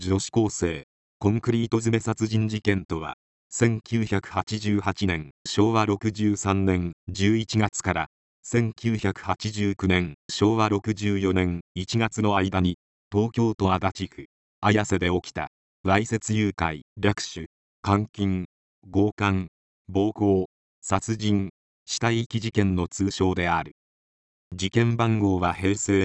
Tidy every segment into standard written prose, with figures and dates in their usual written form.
女子高生コンクリート詰め殺人事件とは、1988年昭和63年11月から1989年昭和64年1月の間に東京都足立区綾瀬で起きたわいせつ誘拐、略取、監禁、強姦、暴行、殺人、死体遺棄事件の通称である。事件番号は平成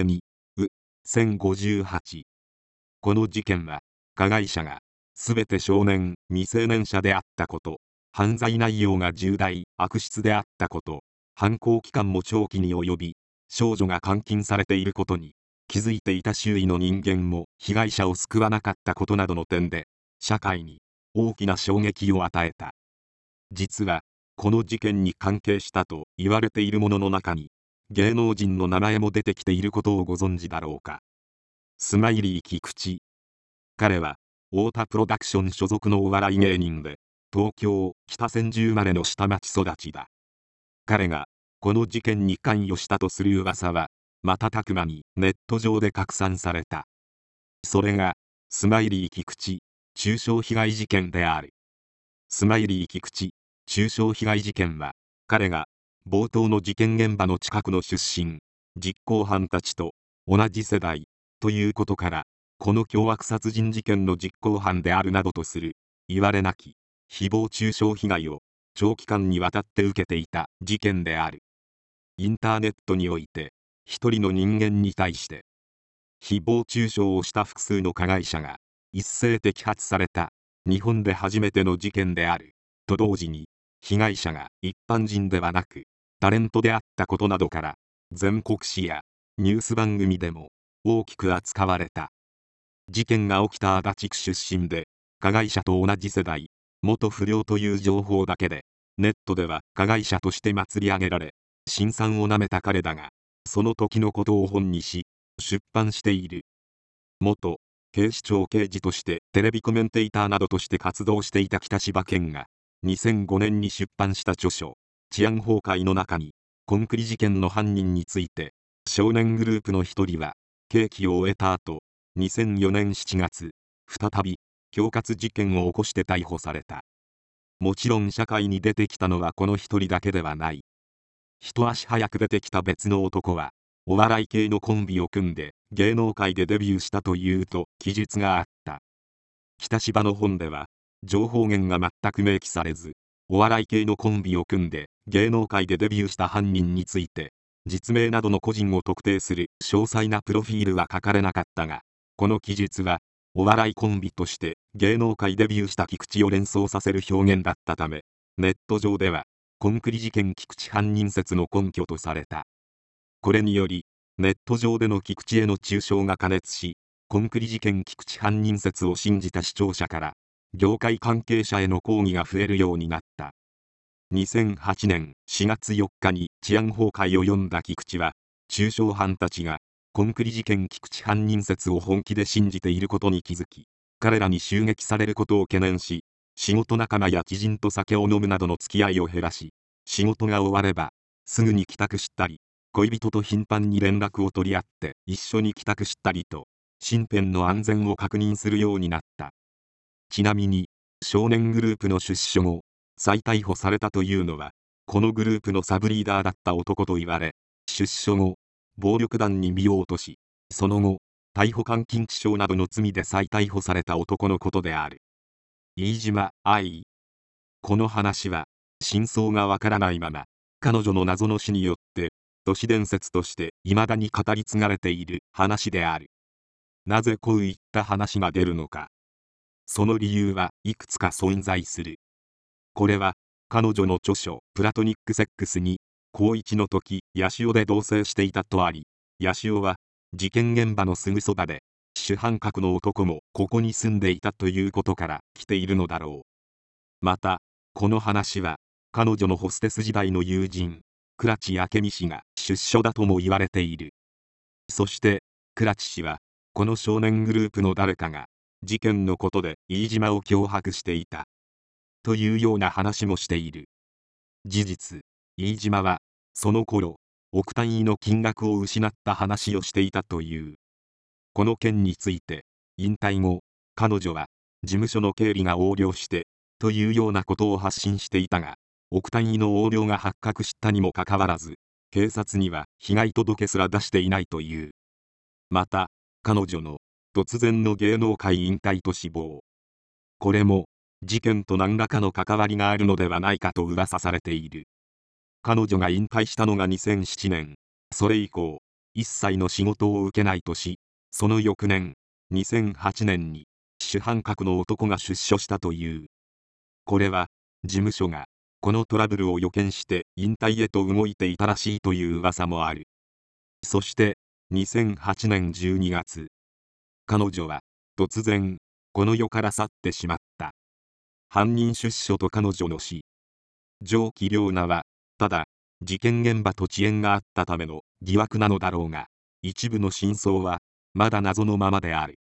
2、1058。この事件は加害者がすべて少年、未成年者であったこと、犯罪内容が重大、悪質であったこと、犯行期間も長期に及び、少女が監禁されていることに気づいていた周囲の人間も被害者を救わなかったことなどの点で、社会に大きな衝撃を与えた。実は、この事件に関係したと言われているものの中に、芸能人の名前も出てきていることをご存知だろうか。スマイリー菊池。彼は、太田プロダクション所属のお笑い芸人で、東京北千住生まれの下町育ちだ。彼がこの事件に関与したとする噂は瞬く間にネット上で拡散された。それがスマイリー菊池中傷被害事件である。スマイリー菊池中傷被害事件は、彼が冒頭の事件現場の近くの出身、実行犯たちと同じ世代ということから、この凶悪殺人事件の実行犯であるなどとするいわれなき誹謗中傷被害を長期間にわたって受けていた事件である。インターネットにおいて一人の人間に対して誹謗中傷をした複数の加害者が一斉摘発された日本で初めての事件であると同時に、被害者が一般人ではなくタレントであったことなどから全国紙やニュース番組でも大きく扱われた。事件が起きた足立区出身で加害者と同じ世代、元不良という情報だけでネットでは加害者として祭り上げられ、辛酸をなめた彼だが、その時のことを本にし出版している。元警視庁刑事としてテレビコメンテーターなどとして活動していた北柴健が2005年に出版した著書治安崩壊の中に、コンクリ事件の犯人について、少年グループの一人は刑期を終えた後2004年7月再び恐喝事件を起こして逮捕された。もちろん社会に出てきたのはこの一人だけではない。一足早く出てきた別の男はお笑い系のコンビを組んで芸能界でデビューしたというと記述があった。北柴の本では情報源が全く明記されず、お笑い系のコンビを組んで芸能界でデビューした犯人について実名などの個人を特定する詳細なプロフィールは書かれなかったが、この記述はお笑いコンビとして芸能界デビューした菊池を連想させる表現だったため、ネット上ではコンクリ事件菊池犯人説の根拠とされた。これによりネット上での菊池への中傷が過熱し、コンクリ事件菊池犯人説を信じた視聴者から業界関係者への抗議が増えるようになった。2008年4月4日に治安崩壊を読んだ菊池は、中傷犯たちがコンクリ事件菊池犯人説を本気で信じていることに気づき、彼らに襲撃されることを懸念し、仕事仲間や知人と酒を飲むなどの付き合いを減らし、仕事が終わればすぐに帰宅したり、恋人と頻繁に連絡を取り合って一緒に帰宅したりと、身辺の安全を確認するようになった。ちなみに少年グループの出所後再逮捕されたというのは、このグループのサブリーダーだった男と言われ、出所後暴力団に身を落とし、その後逮捕監禁致傷などの罪で再逮捕された男のことである。飯島愛。この話は真相がわからないまま、彼女の謎の死によって都市伝説として未だに語り継がれている話である。なぜこういった話が出るのか。その理由はいくつか存在する。これは彼女の著書プラトニックセックスに、高1の時八潮で同棲していたとあり、八潮は事件現場のすぐそばで、主犯格の男もここに住んでいたということから来ているのだろう。またこの話は彼女のホステス時代の友人倉知明美氏が出所だとも言われている。そして倉知氏は、この少年グループの誰かが事件のことで飯島を脅迫していたというような話もしている。事実、飯島はその頃億単位の金額を失った話をしていたという。この件について引退後彼女は事務所の経理が横領してというようなことを発信していたが、億単位の横領が発覚したにもかかわらず、警察には被害届すら出していないという。また、彼女の突然の芸能界引退と死亡。これも事件と何らかの関わりがあるのではないかと噂されている。彼女が引退したのが2007年。それ以降、一切の仕事を受けないとし、その翌年、2008年に主犯格の男が出所したという。これは、事務所がこのトラブルを予見して引退へと動いていたらしいという噂もある。そして、2008年12月、彼女は突然、この世から去ってしまった。犯人出所と彼女の死。城木亮奈は、ただ、事件現場と遅延があったための疑惑なのだろうが、一部の真相はまだ謎のままである。